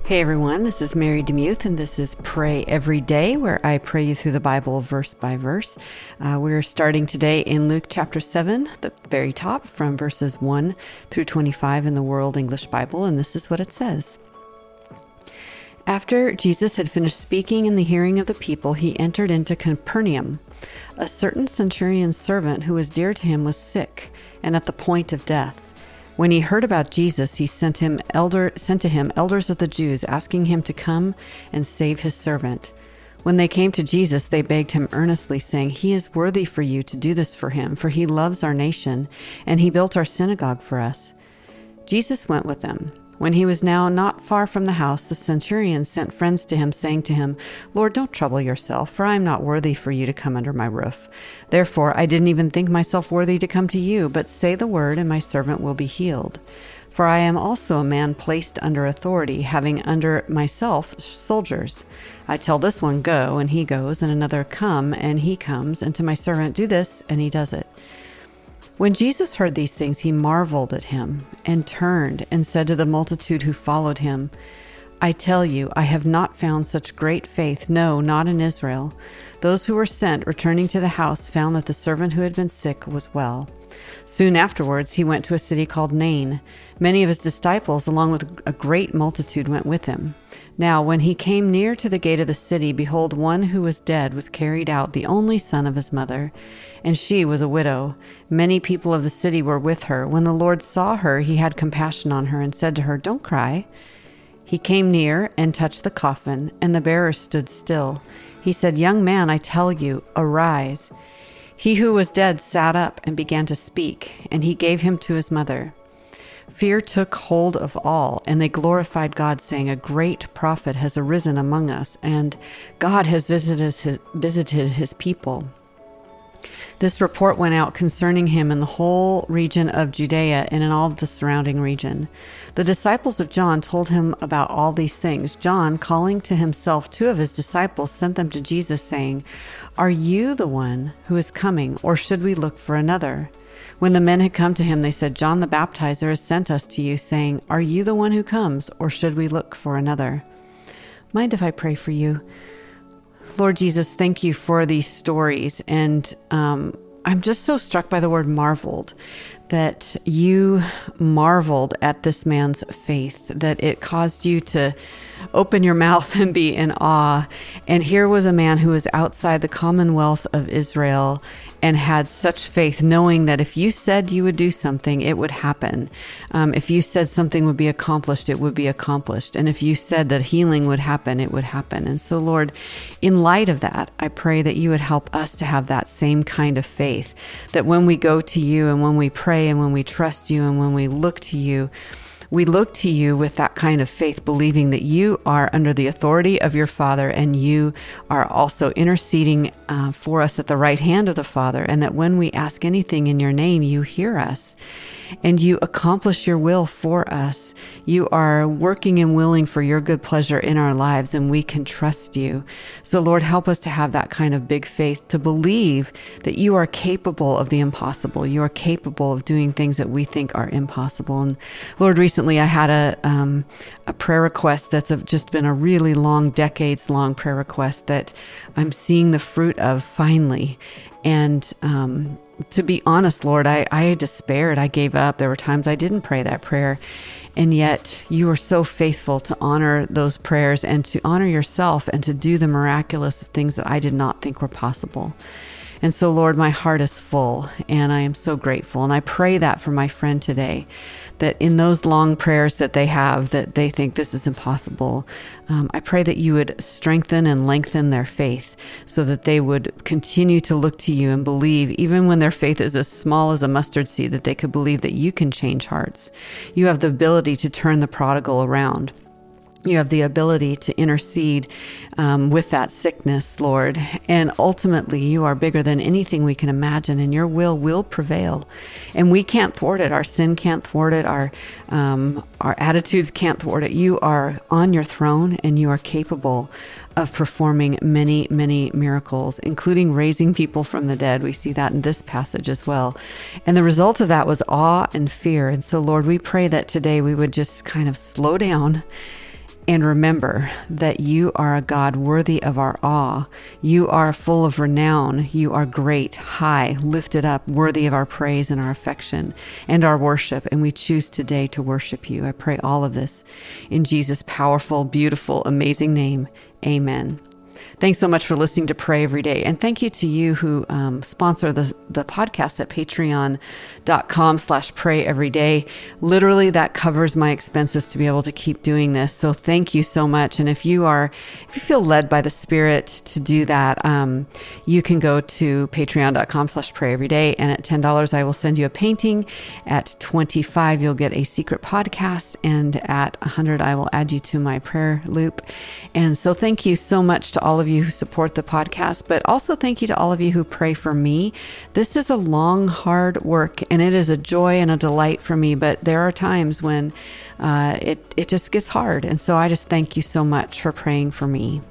Hey everyone, this is Mary DeMuth, and this is Pray Every Day, where I pray you through the Bible verse by verse. We're starting today in Luke chapter 7, the very top, from verses 1 through 25 in the World English Bible, and this is what it says. After Jesus had finished speaking in the hearing of the people, he entered into Capernaum. A certain centurion's servant who was dear to him was sick and at the point of death. When he heard about Jesus, he sent to him elders of the Jews, asking him to come and save his servant. When they came to Jesus, they begged him earnestly, saying, "He is worthy for you to do this for him, for he loves our nation, and he built our synagogue for us." Jesus went with them. When he was now not far from the house, the centurion sent friends to him, saying to him, "Lord, don't trouble yourself, for I am not worthy for you to come under my roof. Therefore, I didn't even think myself worthy to come to you, but say the word, and my servant will be healed. For I am also a man placed under authority, having under myself soldiers. I tell this one, 'Go,' and he goes, and another, 'Come,' and he comes, and to my servant, 'Do this,' and he does it." When Jesus heard these things, he marveled at him and turned and said to the multitude who followed him, "I tell you, I have not found such great faith, no, not in Israel." Those who were sent, returning to the house, found that the servant who had been sick was well. Soon afterwards, he went to a city called Nain. Many of his disciples, along with a great multitude, went with him. Now, when he came near to the gate of the city, behold, one who was dead was carried out, the only son of his mother, and she was a widow. Many people of the city were with her. When the Lord saw her, he had compassion on her and said to her, "Don't cry." He came near and touched the coffin, and the bearer stood still. He said, "Young man, I tell you, arise." He who was dead sat up and began to speak, and he gave him to his mother. Fear took hold of all, and they glorified God, saying, "A great prophet has arisen among us, and God has visited his people." This report went out concerning him in the whole region of Judea and in all the surrounding region. The disciples of John told him about all these things. John, calling to himself 2 of his disciples, sent them to Jesus, saying, "Are you the one who is coming, or should we look for another?" When the men had come to him, they said, "John the Baptizer has sent us to you, saying, 'Are you the one who comes, or should we look for another?'" Mind if I pray for you? Lord Jesus, thank you for these stories. And I'm just so struck by the word marveled, that you marveled at this man's faith, that it caused you to open your mouth and be in awe. And here was a man who was outside the commonwealth of Israel and had such faith, knowing that if you said you would do something, it would happen. If you said something would be accomplished, it would be accomplished. And if you said that healing would happen, it would happen. And so, Lord, in light of that, I pray that you would help us to have that same kind of faith, that when we go to you and when we pray and when we trust you and when we look to you with that kind of faith, believing that you are under the authority of your Father and you are also interceding for us at the right hand of the Father, and that when we ask anything in your name, you hear us and you accomplish your will for us. You are working and willing for your good pleasure in our lives, and we can trust you. So Lord, help us to have that kind of big faith, to believe that you are capable of the impossible. You are capable of doing things that we think are impossible. And Lord, recently I had a prayer request that's just been a really long, decades-long prayer request that I'm seeing the fruit of finally. And to be honest, Lord, I despaired. I gave up. There were times I didn't pray that prayer. And yet you are so faithful to honor those prayers and to honor yourself and to do the miraculous things that I did not think were possible. And so, Lord, my heart is full and I am so grateful. And I pray that for my friend today, that in those long prayers that they have, that they think this is impossible, I pray that you would strengthen and lengthen their faith so that they would continue to look to you and believe, even when their faith is as small as a mustard seed, that they could believe that you can change hearts. You have the ability to turn the prodigal around. You have the ability to intercede with that sickness, Lord. And ultimately, you are bigger than anything we can imagine, and your will prevail. And we can't thwart it. Our sin can't thwart it. Our attitudes can't thwart it. You are on your throne, and you are capable of performing many, many miracles, including raising people from the dead. We see that in this passage as well. And the result of that was awe and fear. And so, Lord, we pray that today we would just kind of slow down And remember that you are a God worthy of our awe. You are full of renown. You are great, high, lifted up, worthy of our praise and our affection and our worship. And we choose today to worship you. I pray all of this in Jesus' powerful, beautiful, amazing name. Amen. Thanks so much for listening to Pray Every Day. And thank you to you who sponsor the podcast at patreon.com/prayeveryday. Literally, that covers my expenses to be able to keep doing this. So thank you so much. And if you feel led by the Spirit to do that, you can go to patreon.com/prayeveryday. And at $10, I will send you a painting. At $25, you'll get a secret podcast. And at $100, I will add you to my prayer loop. And so thank you so much to all of you who support the podcast, but also thank you to all of you who pray for me. This is a long, hard work, and it is a joy and a delight for me, but there are times when it just gets hard. And so I just thank you so much for praying for me.